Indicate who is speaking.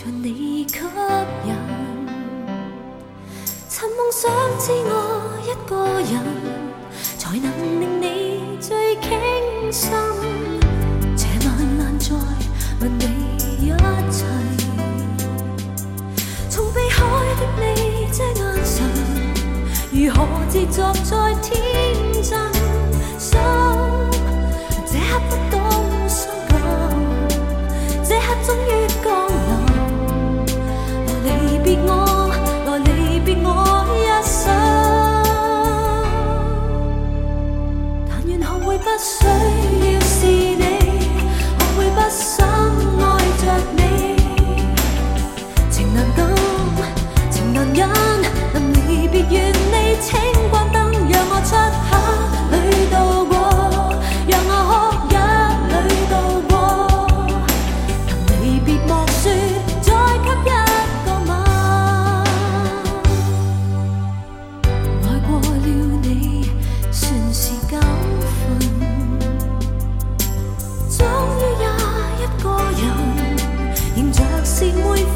Speaker 1: 像你吸引，寻梦想知我一个人，才能令你最倾心。这晚晚再问你一切，从避开的你这眼神，如何自作再天真？心这刻不懂伤感，这刻终于降临。来离别我，来离别我一生。但愿学会不需要是你，学会不想爱着你。情难等，情难忍，能离别愿你请关灯，让我漆黑里度过，让我哭泣里度过。能离别莫说，再给一个吻。爱过了你，算是教训。终于也一个人，仍着是每